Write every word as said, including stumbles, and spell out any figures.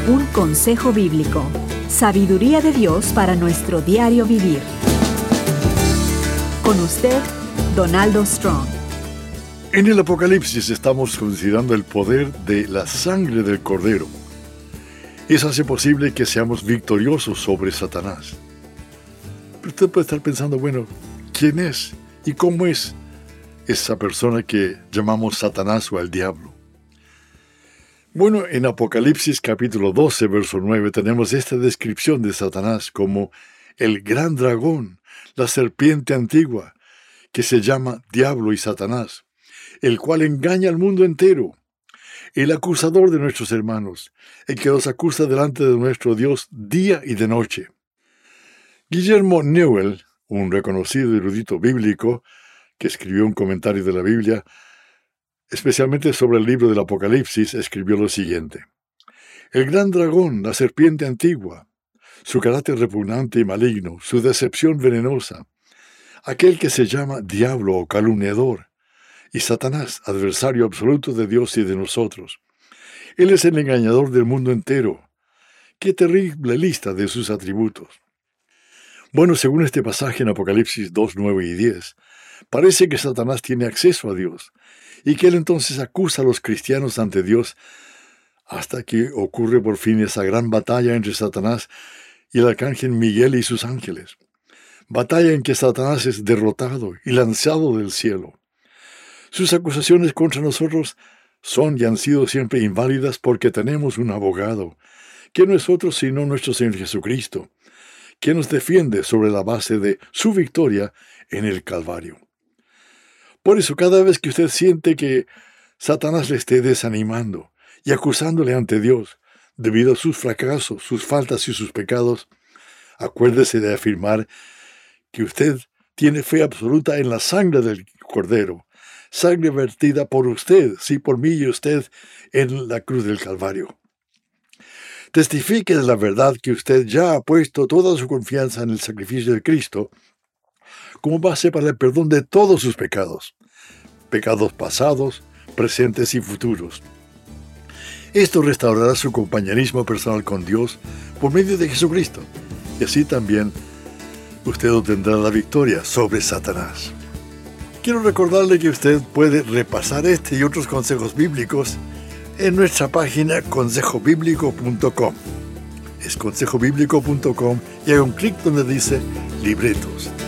Un consejo bíblico. Sabiduría de Dios para nuestro diario vivir. Con usted, Donaldo Strong. En el Apocalipsis estamos considerando el poder de la sangre del Cordero. Eso hace posible que seamos victoriosos sobre Satanás. Pero usted puede estar pensando, bueno, ¿quién es y cómo es esa persona que llamamos Satanás o al diablo? Bueno, en Apocalipsis capítulo doce, verso nueve, tenemos esta descripción de Satanás como el gran dragón, la serpiente antigua, que se llama Diablo y Satanás, el cual engaña al mundo entero, el acusador de nuestros hermanos, el que los acusa delante de nuestro Dios día y de noche. Guillermo Newell, un reconocido erudito bíblico, que escribió un comentario de la Biblia, especialmente sobre el libro del Apocalipsis, escribió lo siguiente: el gran dragón, la serpiente antigua, su carácter repugnante y maligno, su decepción venenosa, aquel que se llama diablo o calumniador, y Satanás, adversario absoluto de Dios y de nosotros. Él es el engañador del mundo entero. ¡Qué terrible lista de sus atributos! Bueno, según este pasaje en Apocalipsis dos, nueve y diez, parece que Satanás tiene acceso a Dios, y que él entonces acusa a los cristianos ante Dios, hasta que ocurre por fin esa gran batalla entre Satanás y el arcángel Miguel y sus ángeles. Batalla en que Satanás es derrotado y lanzado del cielo. Sus acusaciones contra nosotros son y han sido siempre inválidas porque tenemos un abogado, que no es otro sino nuestro Señor Jesucristo, que nos defiende sobre la base de su victoria en el Calvario. Por eso, cada vez que usted siente que Satanás le esté desanimando y acusándole ante Dios debido a sus fracasos, sus faltas y sus pecados, acuérdese de afirmar que usted tiene fe absoluta en la sangre del Cordero, sangre vertida por usted, sí, por mí y usted, en la cruz del Calvario. Testifique de la verdad que usted ya ha puesto toda su confianza en el sacrificio de Cristo como base para el perdón de todos sus pecados, pecados pasados, presentes y futuros. Esto restaurará su compañerismo personal con Dios por medio de Jesucristo, y así también usted obtendrá la victoria sobre Satanás. Quiero recordarle que usted puede repasar este y otros consejos bíblicos en nuestra página consejo bíblico punto com. Es consejo bíblico punto com y haga un clic donde dice libretos.